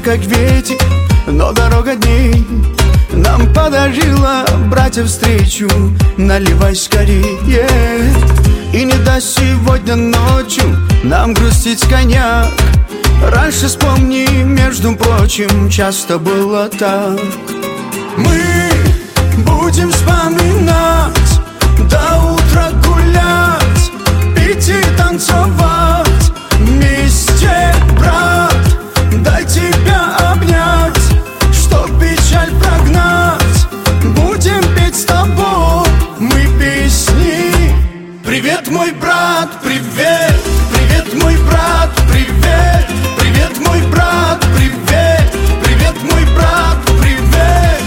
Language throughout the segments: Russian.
как ветер, но дорога дней нам подарила, братья, встречу. Наливай скорее, и не даст сегодня ночью нам грустить коньяк. Раньше, вспомни, между прочим, часто было так. Мы будем вспоминать, до утра гулять, пить и танцевать вместе, брат. Дай тебя обнять, чтоб печаль прогнать. Будем петь с тобой мы песни. Привет, мой брат, привет. Привет, мой брат, привет. Привет, мой брат, привет. Привет, мой брат, привет.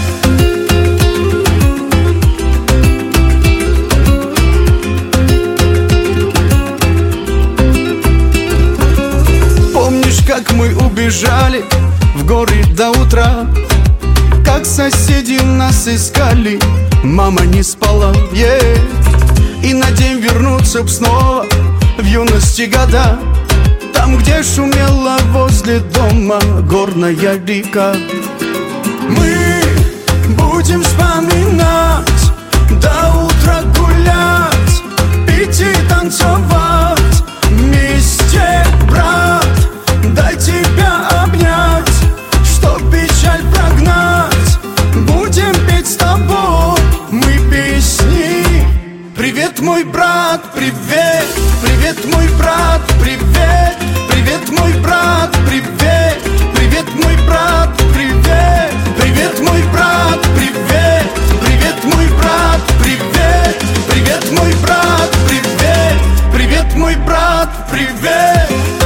Помнишь, как мы убежали в горы до утра, как соседи нас искали, мама не спала, И надеем вернуться б снова в юности года, там, где шумела возле дома горная река. Мы будем вспоминать, до утра гулять, пить и танцевать вместе, брат. Дай тебя обнять, чтоб печаль прогнать. Будем петь с тобой мы песни. Привет, мой брат, привет. Привет, мой брат, привет. Привет, мой брат, привет. Привет, мой брат, привет. Привет, мой брат, привет. Привет, мой брат, привет. Привет, мой брат, привет. Привет, мой брат, привет.